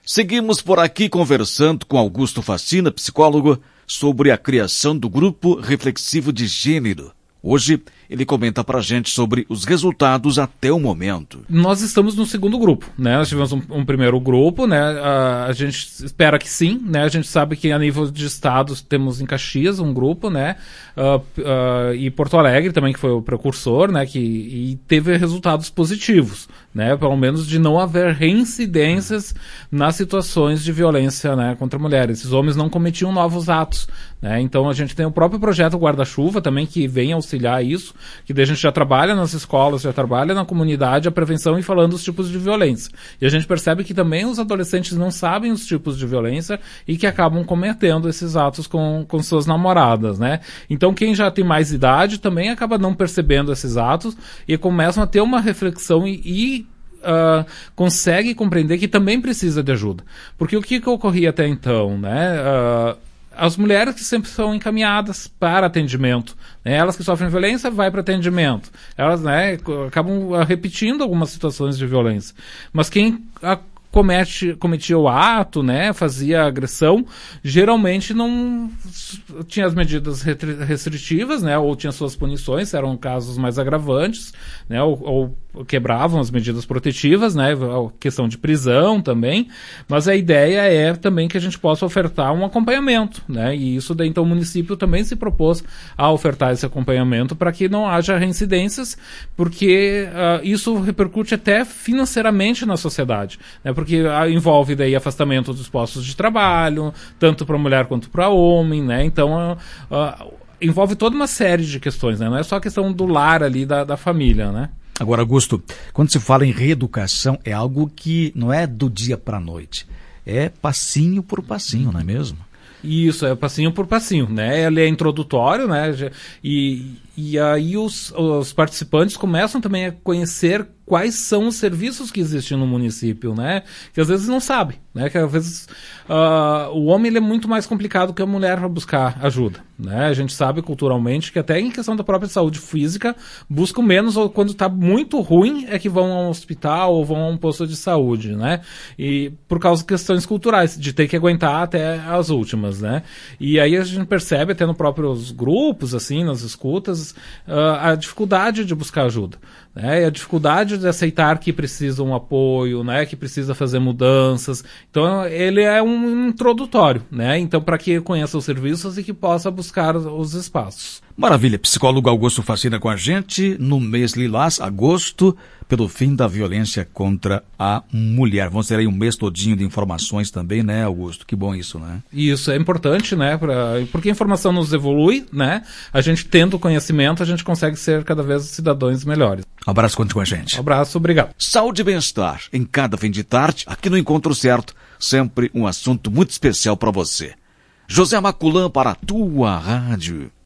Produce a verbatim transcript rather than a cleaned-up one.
Seguimos por aqui conversando com Augusto Facina, psicólogo, sobre a criação do Grupo Reflexivo de Gênero. Hoje, ele comenta pra gente sobre os resultados até o momento. Nós estamos no segundo grupo, né? Nós tivemos um, um primeiro grupo, né? A, a gente espera que sim, né? A gente sabe que a nível de estados temos em Caxias um grupo, né? Uh, uh, e Porto Alegre também, que foi o precursor, né? Que, e teve resultados positivos, né? Pelo menos de não haver reincidências nas situações de violência, né? Contra mulheres. Esses homens não cometiam novos atos, né? Então a gente tem o próprio projeto Guarda-Chuva também, que vem auxiliar isso, que daí a gente já trabalha nas escolas, já trabalha na comunidade a prevenção e falando os tipos de violência. E a gente percebe que também os adolescentes não sabem os tipos de violência e que acabam cometendo esses atos com, com suas namoradas, né? Então quem já tem mais idade também acaba não percebendo esses atos e começam a ter uma reflexão e, e Uh, consegue compreender que também precisa de ajuda. Porque o que, que ocorria até então, né? Uh, as mulheres que sempre são encaminhadas para atendimento, né? Elas que sofrem violência, vai para atendimento. Elas, né, acabam repetindo algumas situações de violência. Mas quem a, comete, cometia o ato, né, fazia agressão, geralmente não tinha as medidas restritivas, né, ou tinha suas punições, eram casos mais agravantes, né, ou, ou quebravam as medidas protetivas, né, a questão de prisão também, mas a ideia é também que a gente possa ofertar um acompanhamento, né, e isso daí então o município também se propôs a ofertar esse acompanhamento para que não haja reincidências, porque uh, isso repercute até financeiramente na sociedade, né, porque uh, envolve daí afastamento dos postos de trabalho, tanto para mulher quanto para homem, né, então uh, uh, envolve toda uma série de questões, né, não é só a questão do lar ali, da, da família, né. Agora, Augusto, quando se fala em reeducação, é algo que não é do dia para a noite. É passinho por passinho, não é mesmo? Isso, é passinho por passinho, né? Ele é introdutório, né? E, e aí os, os participantes começam também a conhecer quais são os serviços que existem no município, né? Que às vezes não sabe, né? Que às vezes uh, o homem ele é muito mais complicado que a mulher para buscar ajuda, né? A gente sabe culturalmente que até em questão da própria saúde física buscam menos, ou quando está muito ruim é que vão a um hospital ou vão a um posto de saúde, né? E por causa de questões culturais, de ter que aguentar até as últimas, né? E aí a gente percebe até nos próprios grupos, assim, nas escutas, uh, a dificuldade de buscar ajuda, né? E a dificuldade de aceitar que precisa um apoio, né? Que precisa fazer mudanças. Então ele é um introdutório, né? Então para que conheça os serviços e que possa buscar os espaços. Maravilha, psicólogo Augusto Facina com a gente no mês Lilás, agosto, pelo fim da violência contra a mulher. Vamos ter aí um mês todinho de informações também, né, Augusto? Que bom isso, né? Isso é importante, né? Pra, porque a informação nos evolui, né? A gente tendo conhecimento, a gente consegue ser cada vez cidadãos melhores. Um abraço, conte com a gente. Um abraço, obrigado. Saúde e bem-estar, em cada fim de tarde, aqui no Encontro Certo, sempre um assunto muito especial para você. José Maculã para a tua rádio.